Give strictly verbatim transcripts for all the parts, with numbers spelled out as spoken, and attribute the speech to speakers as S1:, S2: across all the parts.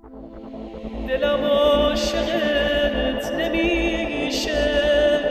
S1: دلم عاشقت نمیشه.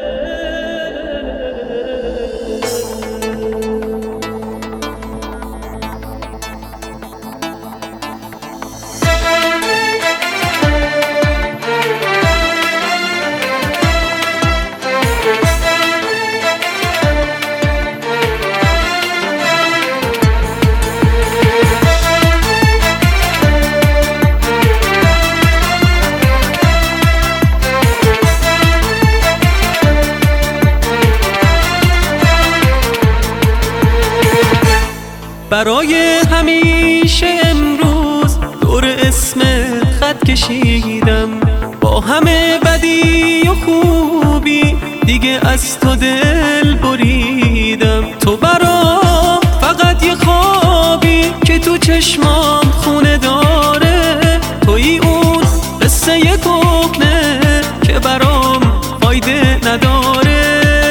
S1: برای همیشه امروز دور اسمت خط کشیدم، با همه بدی و خوبی دیگه از تو دل بریدم. تو برام فقط یه خوابی که تو چشمام خونه داره، توی اون قصه یه کهنه که برام فایده نداره.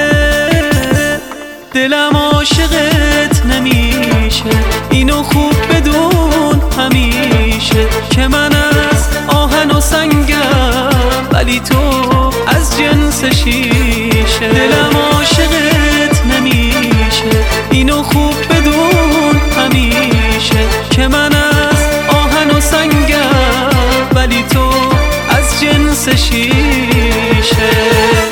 S1: دلم عاشقت نمیشه، اینو خوب بدون همیشه، که من از آهن و سنگم ولی تو از جنس شیشه. دلم عاشقت نمیشه، اینو خوب بدون همیشه، که من از آهن و سنگم ولی تو از جنس شیشه.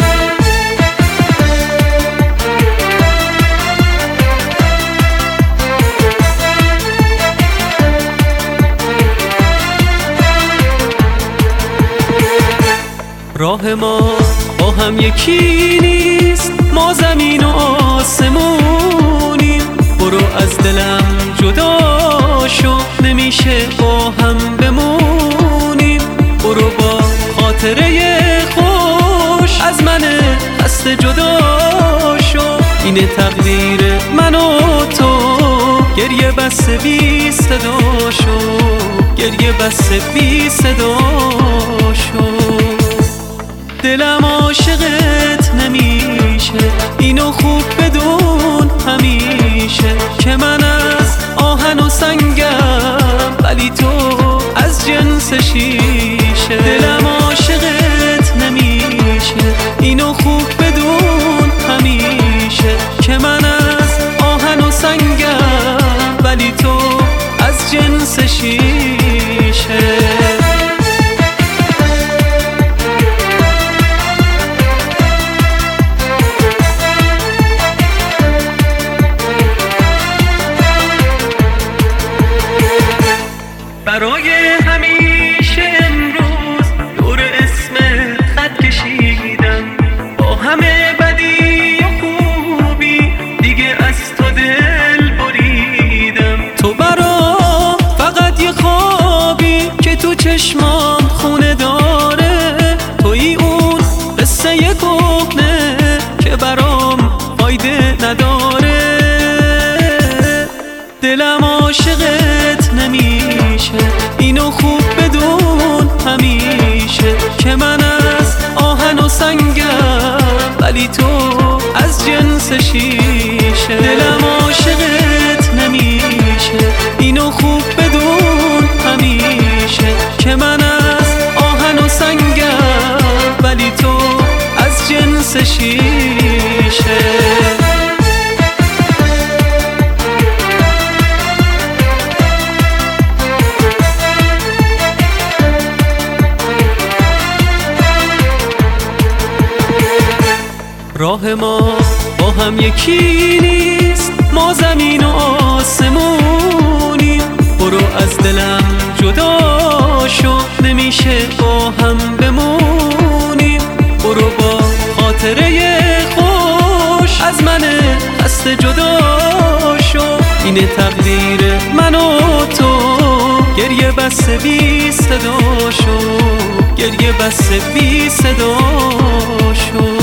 S1: راه ما با هم یکی نیست، ما زمین و آسمونیم. برو از دلم جدا شو، نمیشه با هم بمونیم. برو با خاطره خوش از من هست جدا شو. اینه تقدیر من و تو، گریه بس بی صدا شو، گریه بس بی صدا شو. دلم عاشقت نمیشه، اینو خوب بدون همیشه، که من از آهن و سنگم ولی تو از جنس شیشه. دلم عاشقت نمیشه، اینو خوب بدون همیشه، که من از آهن و سنگم ولی تو از جنس شیشه. برای همیشه امروز دور اسمت خط کشیدم، با همه بدی و خوبی دیگه از تو دل بریدم. تو برام فقط یه خوابی که تو چشمام خونه داره، توی اون قصه یه کهنه که برام فایده نداره. دلم عاشقت نمیشه، اینو خوب بدون همیشه، که من از آهن و سنگم ولی تو از جنس شیشه. دلم عاشقت نمیشه، اینو خوب بدون همیشه، که من از آهن و سنگم ولی تو از جنس شیشه. راه ما با هم یکی نیست، ما زمین و آسمونیم. برو از دلم جدا شو، نمیشه با هم بمونیم. برو با خاطره خوش از من هست جدا شو. اینه تقدیر من و تو، گریه بس بی صدا شو، گریه بس بی صدا شو.